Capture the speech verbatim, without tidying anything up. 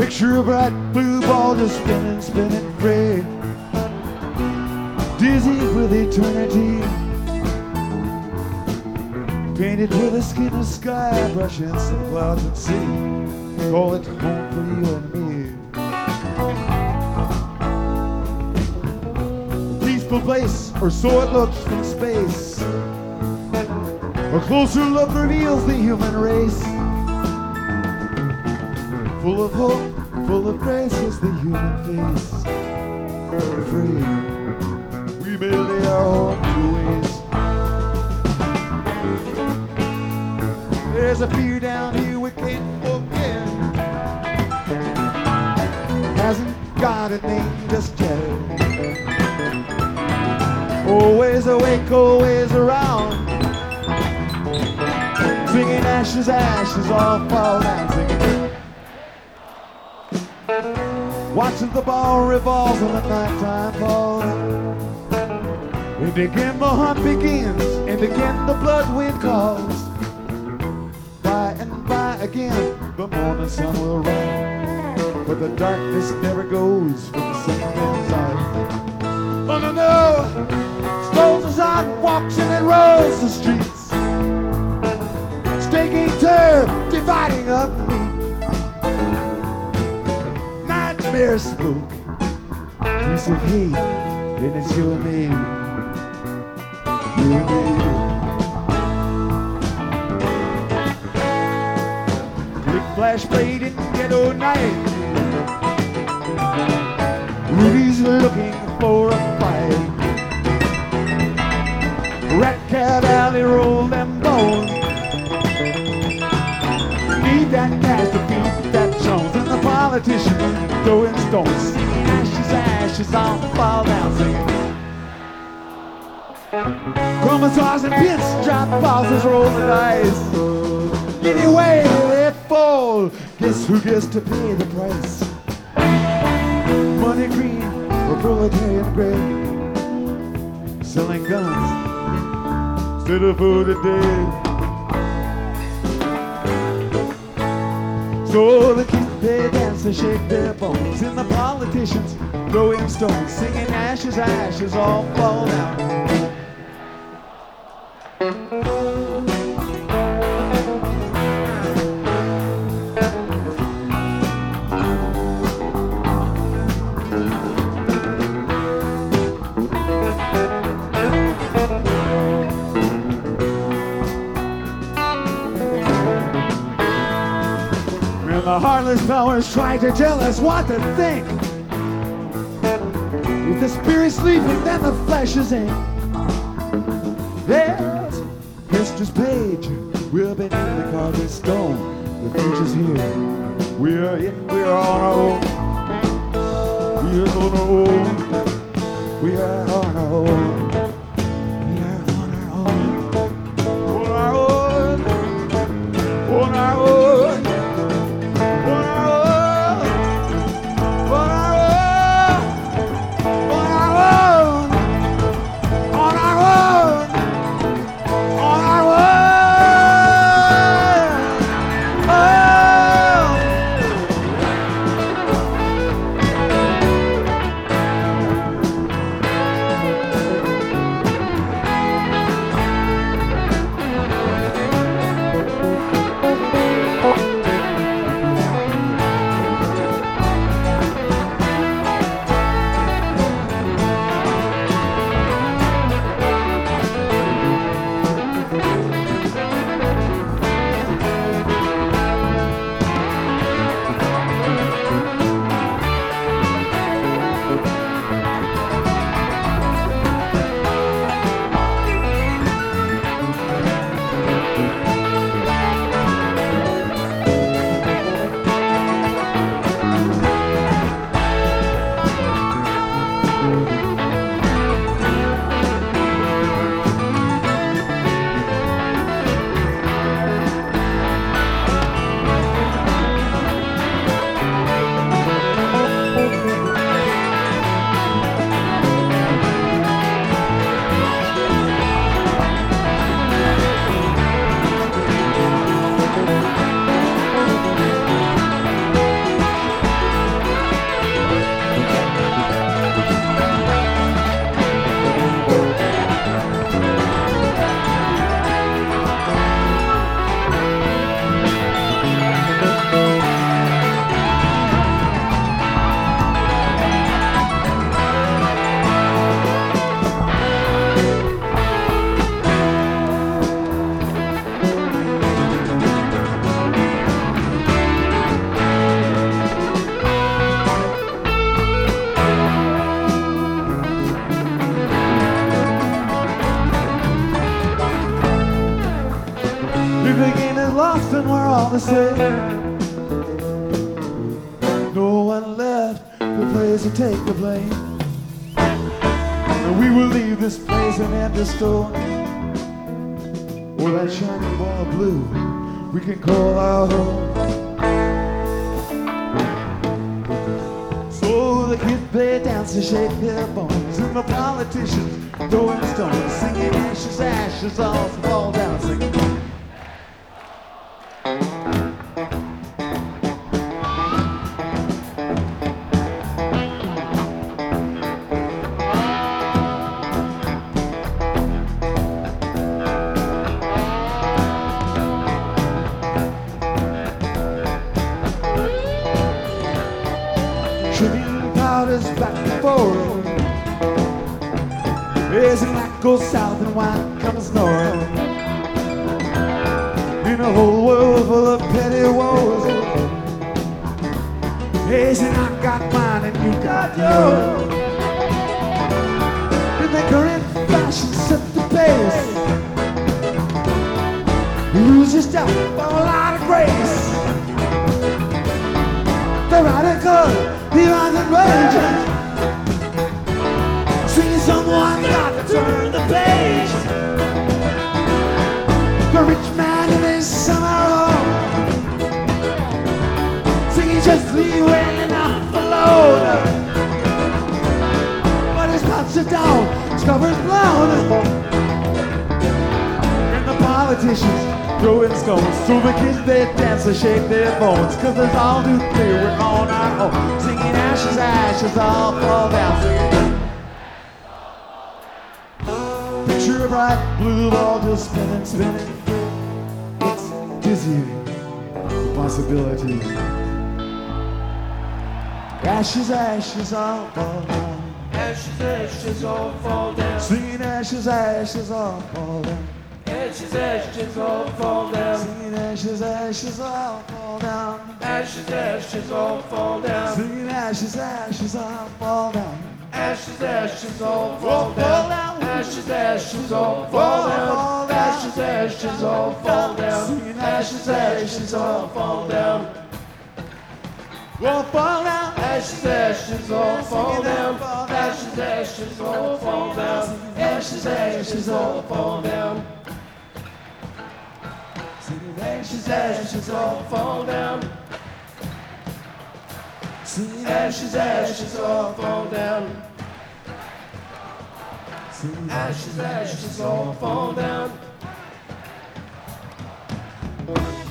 Picture a bright blue ball just spinning, spinning free, dizzy with eternity, painted with the skin of sky, brushing some clouds and sea. Call it home for you and me. A peaceful place, or so it looks from space. A closer look reveals the human race. Full of hope, full of grace is the human face. Free, we may lay our own ways. There's a fear down here we can't forget. Hasn't got a name just yet. Always awake, always around, singing ashes, ashes, all fall down, singing. Watching the ball revolve when the nighttime falls. And again the hunt begins, and again the blood wind calls. By and by again, the morning sun will rise, but the darkness never goes from the sunman's eyes. Oh no, no, strolls the sidewalks and it rolls the streets, staking turf, dividing up meat. Nightmare smoke, piece of hate, and it's you and me, you and me. Quick flash blade in ghetto night, Rudy's looking for a fight. Rat Cat Alley, roll them bones. Need that cash to beat that Jones, and the politician throwing stones. Ashes, ashes, all fall down, singing. Commissars and pits, drop balls, roll the dice. Anyway, they fall. Guess who gets to pay the price? Money green or proletarian gray, selling guns instead of food today. So the kids, they dance and shake their bones, and the politicians throwing stones, singing ashes, ashes, all fall down. The heartless powers try to tell us what to think. If the spirit's sleeping, then the flesh is in. There's Mistress Page, we're beneath the carved stone. The future's here, we're in, we're on our own. We're on our own. We are on our own. We are on our own. On our own. On our own. We begin as lost and we're all the same. No one left the place to take the blame. And we will leave this place an empty stone. Oh, that shining ball of blue we can call our home. So the kids play, dance and shake their bones, and the politicians throwing stones, singing ashes, ashes, all fall down, singing. Tribune powders back and forth as the night goes south and wine comes north. In a whole world full of petty woes, as and I got mine and you got yours. In the current fashion set the pace, you lose your step for a lot of grace. The radical beyond the rage, seeing someone got to turn the page. The rich man in his summer home, singing just leave well enough alone. But his pots are down, his cover's blown, and the politicians throwing stones. So the kids they dance and shake their bones, cause there's all too clear we're on our own. Singing ashes, ashes, all fall down. Singing. Picture a bright blue ball just spinning, spinning. It's dizzying, the possibilities. Ashes, ashes, all fall down. Ashes, ashes, all fall down. Singing ashes, ashes, all fall down. Ashes, ashes, all fall down. Singing ashes, ashes, all fall down. Ashes, ashes, all fall down. Singing ashes, ashes, all fall down. Ashes, ashes, all fall down. Ashes, ashes, all fall down. Ashes, ashes, all fall down. Ashes, ashes, all fall down. All fall down. Ashes, ashes, all fall down. Ashes, ashes, all fall down. Ashes, ashes, all fall down. Ashes, ashes, all fall down. Ashes, ashes, all fall down. Ashes, ashes, all fall down.